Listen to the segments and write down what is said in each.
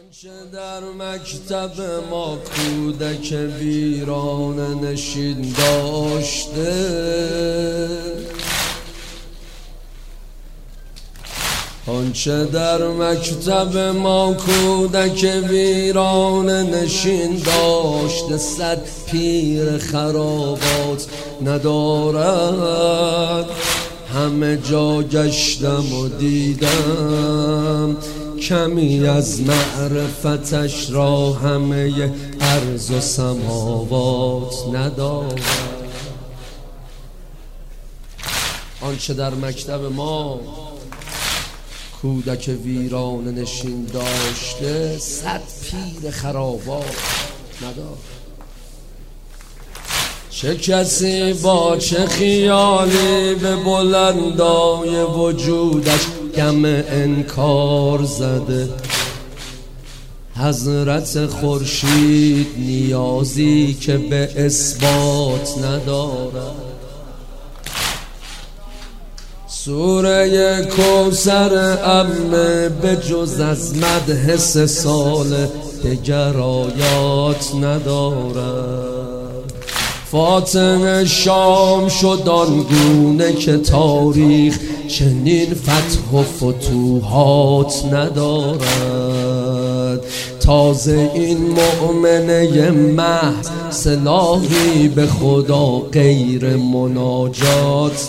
آنچه در مکتب ما کودک ویرانه نشین داشته، آنچه در مکتب ما کودک ویرانه نشین داشته، صد پیر خرابات ندارد. همه جا گشتم و دیدم، کمی از معرفتش را همه ارض و سماوات ندارد. آنچه در مکتب ما کودک ویرانه نشین داشته، صد پیر خرابات ندارد. چه کسی با چه خیالی به بلندای وجودش گم انکار زده، حضرت خورشید نیازی که به اثبات ندارد. سوره کوثر عمه به جز از مدح 3 سال دگر آیات ندارد. فاتح شام شد آنگونه که تاریخ چنین فتح و فتوحات ندارد. تازه این مؤمنه محض سلاحی به خدا غیر مناجات،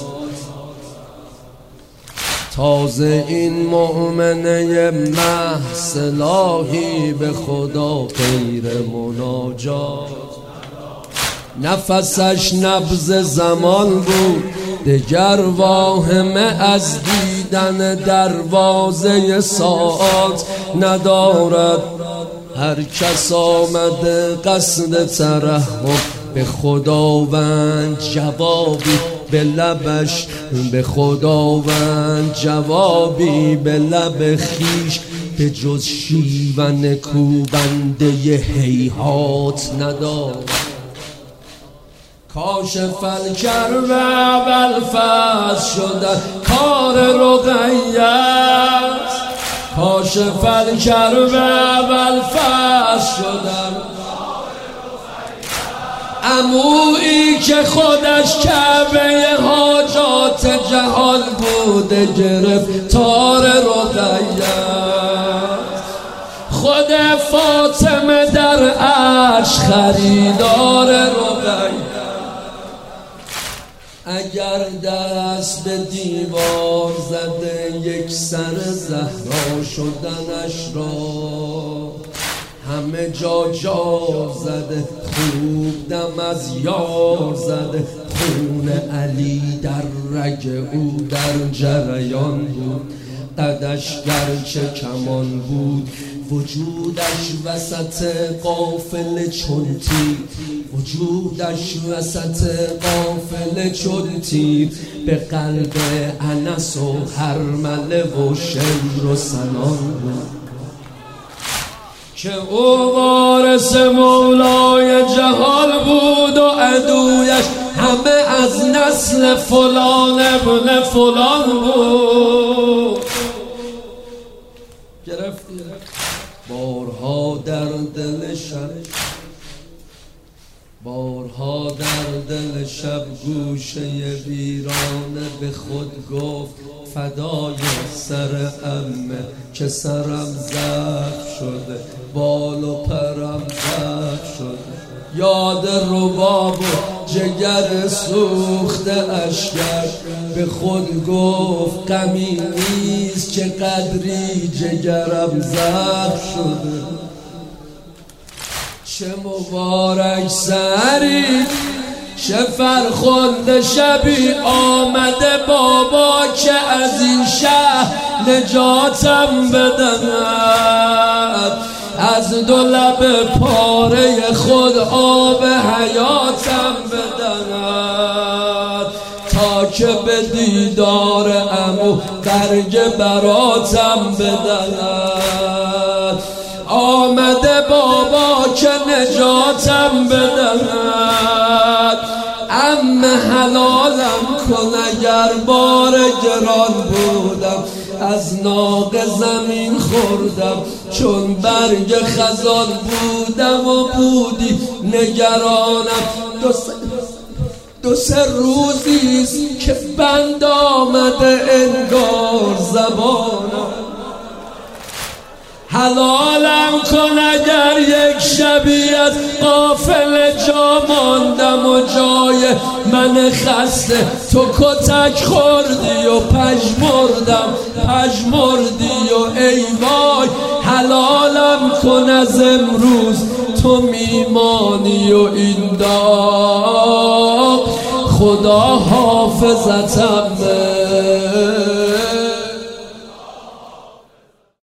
تازه این مؤمنه محض سلاحی به خدا غیر مناجات. نفسش نبض زمان بود، دگر واهمه از دیدن دروازه ساعات ندارد. هر کس آمده قصد ترحم به خداوند جوابی به لبش، به خداوند جوابی به لب خیش به جز شیون کوبنده هیهات ندارد. کاشف الکرب اول فاز شدن کار رقیت، کاشف الکرب اول فاز شدن عمویی که خودش کعبه حاجات جهان بوده گرفتار رقیت. خود فاطمه در عرش خریدار رقیت. اگر دست به دیوار زده یک سر زهرا شدنش را، همه جا زده خوب دم از یار زده. خون علی در رگ او در جریان بود، قدش گرچه کمان بود وجودش وسط قافله چون تیر، وجودش وسط قافله چون تیر. به قلب انس و هرمله و شمر و سنان بود که او وارث مولای جهان بود و عدویش همه از نسل فلان ابن فلان بود. گرفتی بارها در دل شب، بارها در دل شب گوشه ویرانه به خود گفت فدای سر عمه که سرم زخم شده، بال و پرم زخم شده. یاد رباب و جگر سوخته اشکر به خود گفت غمی نیست که قدری جگرم زخم شده. چه مبارک سری، چه فرخنده شبی آمده بابا که از این شهر نجاتم بدهد. از دو لب پاره خود آب حیاتم بدهد، تا که به دیدار عمو برگ براتم بدهد. آمده بابا که نجاتم بدهد. عمه حلالم کن اگر بار گران بودم، از ناق زمین خوردم چون برگ خزان بودم و بودی نگرانم. دو سه روزیست که بند آمده انگار زبانم. حلالم کن اگر یک شبی از قافله جا ماندم و جای من خسته تو کتک خوردی و پژمردی و ای وای. حلالم کن از امروز تو میمانی و این داغ خدا حافظتم